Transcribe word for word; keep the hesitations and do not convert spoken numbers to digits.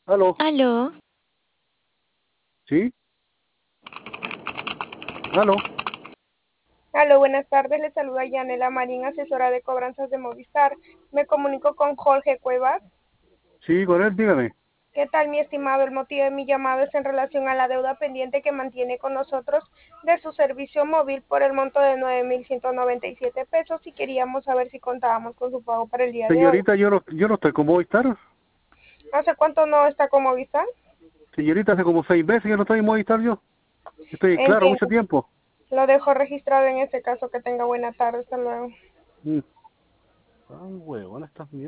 Aló, Aló, ¿sí? Aló, Aló, buenas tardes. Le saluda Yanela Marín, asesora de cobranzas de Movistar. Me comunico con Jorge Cuevas. sí, con él, dígame. ¿Qué tal, mi estimado? El motivo de mi llamado es en relación a la deuda pendiente que mantiene con nosotros de su servicio móvil por el monto de nueve mil ciento noventa y siete pesos y queríamos saber si contábamos con su pago para el día de hoy. Señorita, yo no, yo no estoy con Movistar. ¿Hace cuánto no está con Movistar? Señorita, hace como seis meses que no estoy en Movistar yo. Estoy en Claro mucho Entiendo. tiempo. Lo dejo registrado en ese caso. Que tenga buena tarde. Hasta luego. Mm. Ah, huevona, estas